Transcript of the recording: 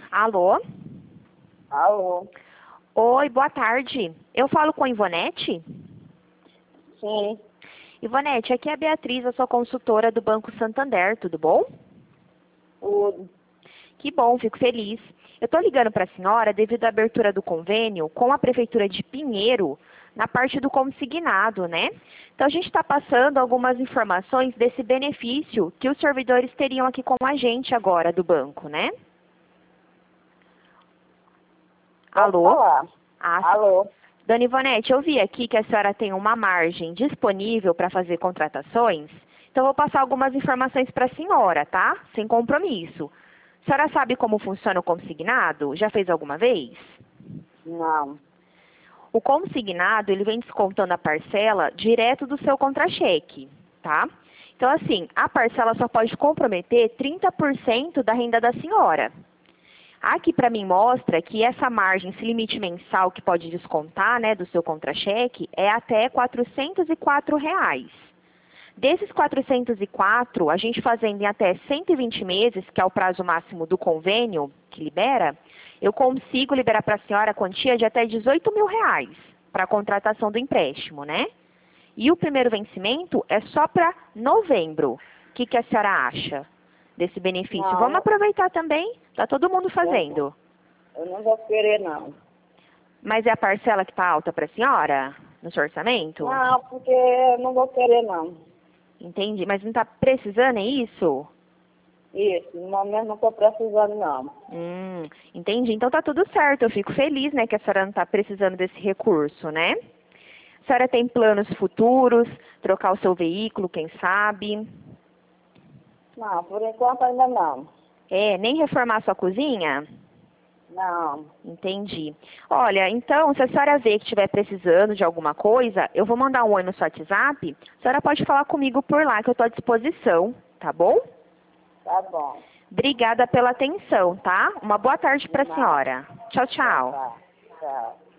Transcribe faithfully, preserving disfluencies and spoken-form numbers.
Alô? Alô? Oi, boa tarde. Eu falo com a Ivonete? Sim. Ivonete, aqui é a Beatriz, eu sou consultora do Banco Santander, tudo bom? Tudo. Que bom, fico feliz. Eu estou ligando para a senhora devido à abertura do convênio com a Prefeitura de Pinheiro na parte do consignado, né? Então a gente está passando algumas informações desse benefício que os servidores teriam aqui com a gente agora do banco, né? Pode Alô? falar. Ah, Alô? Dona Ivonete, eu vi aqui que a senhora tem uma margem disponível para fazer contratações, então eu vou passar algumas informações para a senhora, tá? Sem compromisso. A senhora sabe como funciona o consignado? Já fez alguma vez? Não. O consignado, ele vem descontando a parcela direto do seu contra-cheque, tá? Então, assim, a parcela só pode comprometer trinta por cento da renda da senhora. Aqui para mim mostra que essa margem, esse limite mensal que pode descontar, né, do seu contra-cheque é até quatrocentos e quatro reais. Desses quatrocentos e quatro, a gente fazendo em até cento e vinte meses, que é o prazo máximo do convênio que libera, eu consigo liberar para a senhora a quantia de até dezoito mil reais para a contratação do empréstimo, né? E o primeiro vencimento é só para novembro. O que, que a senhora acha desse benefício? Não. Vamos aproveitar também? Está todo mundo fazendo. Eu não vou querer, não. Mas é a parcela que está alta para a senhora no seu orçamento? Não, porque eu não vou querer, não. Entendi. Mas não está precisando, é isso? Isso, no momento não estou precisando, não. Hum, entendi. Então tá tudo certo. Eu fico feliz, né, que a senhora não está precisando desse recurso, né? A senhora tem planos futuros, trocar o seu veículo, quem sabe? Não, por enquanto ainda não. É, nem reformar sua cozinha? Não. Entendi. Olha, então, se a senhora vê que estiver precisando de alguma coisa, eu vou mandar um oi no seu WhatsApp. A senhora pode falar comigo por lá, que eu estou à disposição, tá bom? Tá bom. Obrigada pela atenção, tá? Uma boa tarde para a Não. senhora. Tchau, Tá, tchau. tá. Tchau.